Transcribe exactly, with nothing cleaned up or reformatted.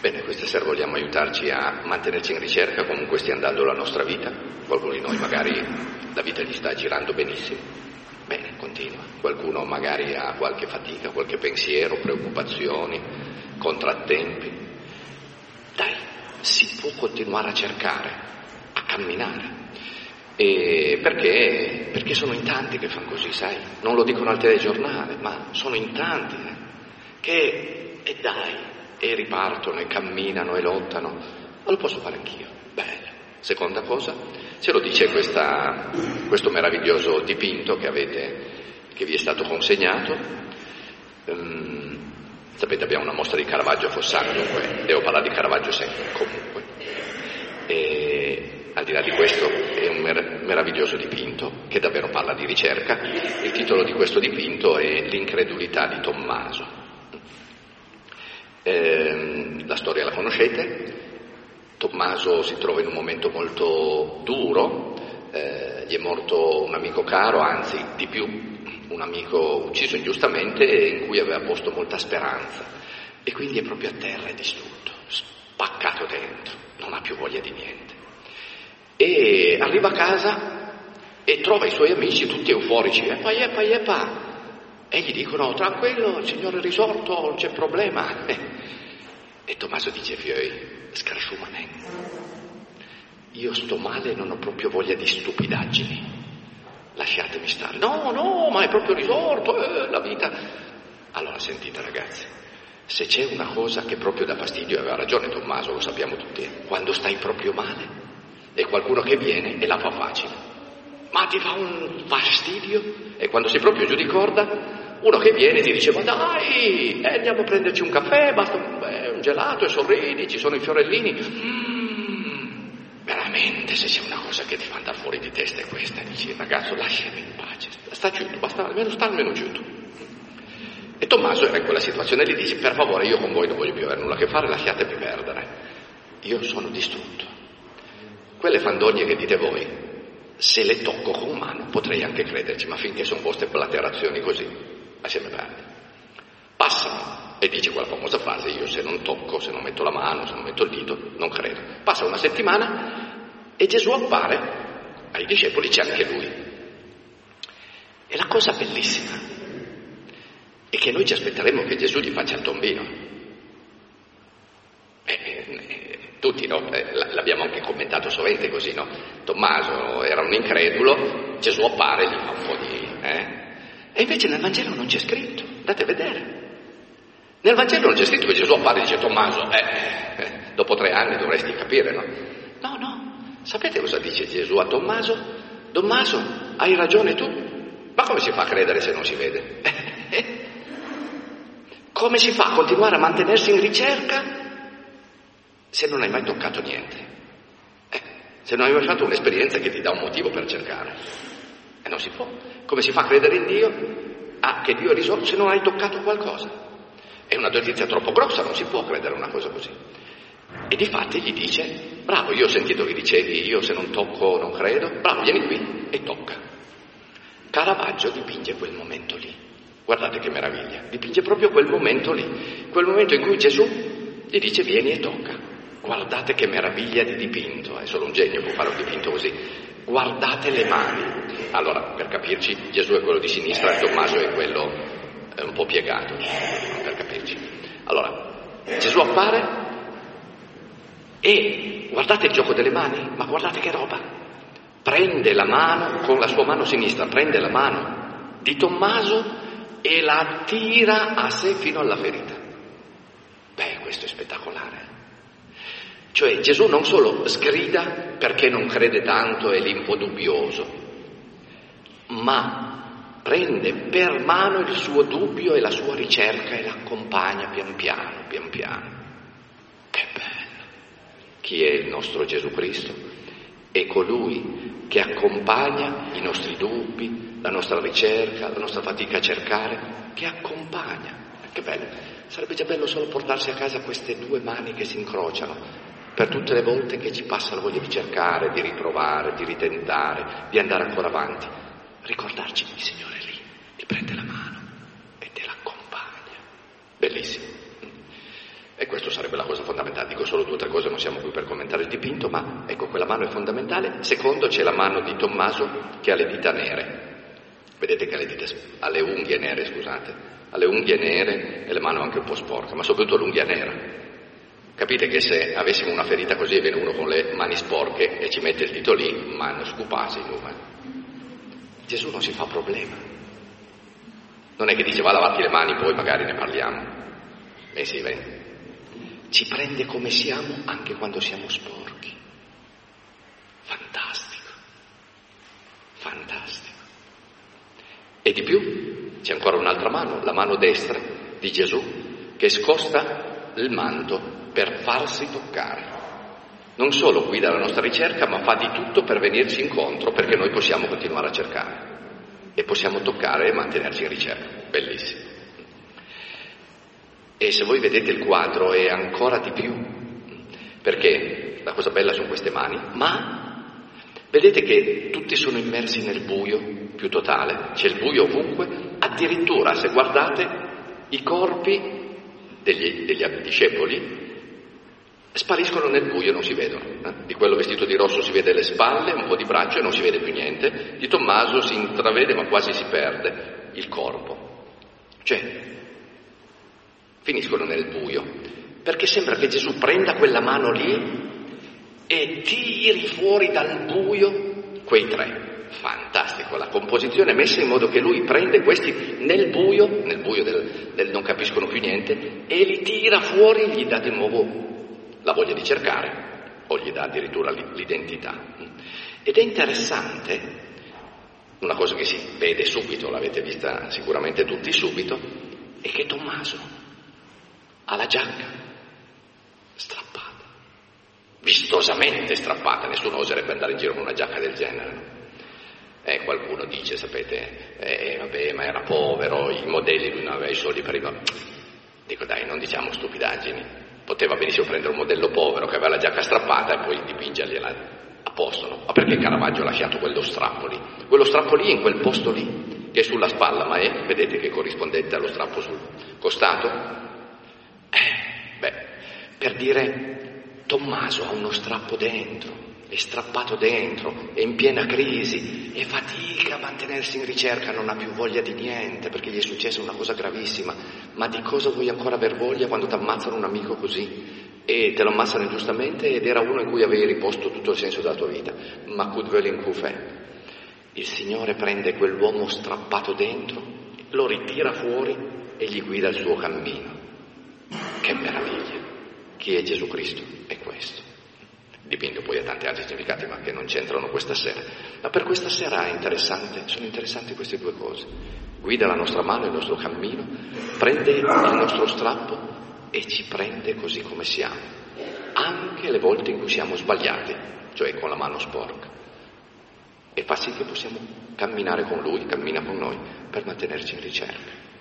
Bene, questa sera vogliamo aiutarci a mantenerci in ricerca comunque stia andando la nostra vita. Qualcuno di noi magari la vita gli sta girando benissimo. Bene, continua. Qualcuno magari ha qualche fatica, qualche pensiero, preoccupazioni, contrattempi. Dai, si può continuare a cercare, a camminare. E perché? Perché sono in tanti che fanno così, sai? Non lo dicono al telegiornale, ma sono in tanti eh, che, e dai, e ripartono e camminano e lottano. Ma lo posso fare anch'io. Bello. Seconda cosa, ce lo dice questa, questo meraviglioso dipinto che avete, che vi è stato consegnato. Um, sapete, abbiamo una mostra di Caravaggio a Fossano, dunque devo parlare di Caravaggio sempre, comunque. E al di là di questo è un mer- meraviglioso dipinto che davvero parla di ricerca. Il titolo di questo dipinto è L'incredulità di Tommaso. Eh, la storia la conoscete. Tommaso si trova in un momento molto duro, eh, gli è morto un amico caro, anzi di più, un amico ucciso ingiustamente in cui aveva posto molta speranza, e quindi è proprio a terra e distrutto, spaccato dentro, non ha più voglia di niente. E arriva a casa e trova i suoi amici tutti euforici, epa, epa, epa, e gli dicono: tranquillo, il Signore è risorto, non c'è problema. E Tommaso dice: fioi, scrasciumane, io sto male, non ho proprio voglia di stupidaggini, lasciatemi stare. No, no, ma è proprio risorto, eh, la vita. Allora sentite ragazzi, se c'è una cosa che proprio dà fastidio, aveva ragione Tommaso, lo sappiamo tutti, quando stai proprio male e qualcuno che viene e la fa facile, ma ti fa un fastidio. E quando sei proprio giù di corda, uno che viene e ti dice: ma dai, eh, andiamo a prenderci un caffè, basta un, eh, un gelato e sorridi, ci sono i fiorellini. Mm, veramente, se c'è una cosa che ti fa andare fuori di testa è questa, dici: ragazzo, lasciami in pace, sta giù, basta almeno sta almeno giù tu. E Tommaso era in quella situazione e gli dice: per favore, io con voi non voglio più avere nulla a che fare, lasciatemi perdere, io sono distrutto. Quelle fandonie che dite voi, se le tocco con mano potrei anche crederci, ma finché sono vostre blaterazioni così, lasciami perdere. Passano, e dice quella famosa frase: io se non tocco, se non metto la mano, se non metto il dito, non credo. Passa una settimana e Gesù appare ai discepoli, c'è anche lui. E la cosa bellissima è che noi ci aspetteremo che Gesù gli faccia il tombino. E, e, tutti, no? Eh, l'abbiamo anche commentato sovente così, no? Tommaso era un incredulo, Gesù appare e gli fa un po' di... Eh? E invece nel Vangelo non c'è scritto, andate a vedere. Nel Vangelo non c'è scritto che Gesù appare e dice: Tommaso, eh, eh, dopo tre anni dovresti capire, no? No, no, sapete cosa dice Gesù a Tommaso? Tommaso, hai ragione tu, ma come si fa a credere se non si vede? Come si fa a continuare a mantenersi in ricerca se non hai mai toccato niente? Eh, se non hai mai fatto un'esperienza che ti dà un motivo per cercare? E non si può. Come si fa a credere in Dio? Ah, che Dio è risorto se non hai toccato qualcosa? È una notizia troppo grossa, non si può credere una cosa così. E difatti gli dice: bravo, io ho sentito che dicevi io se non tocco non credo, bravo, vieni qui e tocca. Caravaggio dipinge quel momento lì, guardate che meraviglia, dipinge proprio quel momento lì, quel momento in cui Gesù gli dice: vieni e tocca. Guardate che meraviglia di dipinto, è solo un genio può fare un dipinto così. Guardate le mani. Allora, per capirci, Gesù è quello di sinistra e Tommaso è quello eh, un po' piegato, per capirci. Allora, Gesù appare e guardate il gioco delle mani, ma guardate che roba. Prende la mano, con la sua mano sinistra, prende la mano di Tommaso e la tira a sé fino alla ferita. Beh, questo è spettacolare. Cioè Gesù non solo sgrida perché non crede tanto, è lì un po' dubbioso, ma prende per mano il suo dubbio e la sua ricerca e l'accompagna pian piano, pian piano. Che bello! Chi è il nostro Gesù Cristo? È colui che accompagna i nostri dubbi, la nostra ricerca, la nostra fatica a cercare, che accompagna. Che bello! Sarebbe già bello solo portarsi a casa queste due mani che si incrociano, per tutte le volte che ci passa la voglia di cercare, di riprovare, di ritentare, di andare ancora avanti. Ricordarci il Signore lì, ti prende la mano e te l'accompagna. Bellissimo. E questo sarebbe la cosa fondamentale. siamo qui per commentare il dipinto, ma ecco, quella mano è fondamentale. Secondo, c'è la mano di Tommaso che ha le dita nere. Vedete che ha le dita, ha le unghie nere, scusate, ha le unghie nere e le mani anche un po' sporche, ma soprattutto l'unghia nera. Capite che se avessimo una ferita così e viene uno con le mani sporche e ci mette il dito lì, mano scupasi, Gesù non si fa problema. Non è che dice va a lavarti le mani, poi magari ne parliamo. Eh sì, vedi. Ci prende come siamo anche quando siamo sporchi. Fantastico. Fantastico. E di più, c'è ancora un'altra mano, la mano destra di Gesù, che scosta il manto per farsi toccare. Non solo guida la nostra ricerca, ma fa di tutto per venirci incontro, perché noi possiamo continuare a cercare e possiamo toccare e mantenerci in ricerca. Bellissimo. E se voi vedete il quadro è ancora di più, perché la cosa bella sono queste mani, ma vedete che tutti sono immersi nel buio più totale, c'è il buio ovunque, addirittura se guardate i corpi degli, degli discepoli spariscono nel buio, non si vedono. Eh? Di quello vestito di rosso si vede le spalle, un po' di braccio e non si vede più niente, di Tommaso si intravede ma quasi si perde il corpo. Cioè, finiscono nel buio, perché sembra che Gesù prenda quella mano lì e tiri fuori dal buio quei tre. Fantastico, la composizione è messa in modo che lui prende questi nel buio, nel buio del, del non capiscono più niente, e li tira fuori, gli dà di nuovo la voglia di cercare, o gli dà addirittura l'identità. Ed è interessante, una cosa che si vede subito, l'avete vista sicuramente tutti subito, è che Tommaso ha la giacca strappata, vistosamente strappata, nessuno oserebbe andare in giro con una giacca del genere, no? Eh, qualcuno dice, sapete, eh, vabbè, ma era povero, i modelli, lui non aveva i soldi per i... Dico, dai, non diciamo stupidaggini, poteva benissimo prendere un modello povero che aveva la giacca strappata e poi dipingergliela a posto, no? Ma perché Caravaggio ha lasciato quello strappo lì? Quello strappo lì, in quel posto lì, che è sulla spalla, ma è, vedete che è corrispondente allo strappo sul costato? Eh, beh, per dire, Tommaso ha uno strappo dentro, è strappato dentro, è in piena crisi, e fatica a mantenersi in ricerca, non ha più voglia di niente, perché gli è successa una cosa gravissima. Ma di cosa vuoi ancora aver voglia quando ti ammazzano un amico così? E te lo ammazzano ingiustamente ed era uno in cui avevi riposto tutto il senso della tua vita. Ma kud velin kufè. Il Signore prende quell'uomo strappato dentro, lo ritira fuori e gli guida il suo cammino. Che meraviglia! Chi è Gesù Cristo? È questo. Dipinto poi ha tanti altri significati, ma che non c'entrano questa sera. Ma per questa sera è interessante, sono interessanti queste due cose. Guida la nostra mano, il nostro cammino, prende il nostro strappo e ci prende così come siamo, anche le volte in cui siamo sbagliati, cioè con la mano sporca, e fa sì che possiamo camminare con Lui, cammina con noi per mantenerci in ricerca.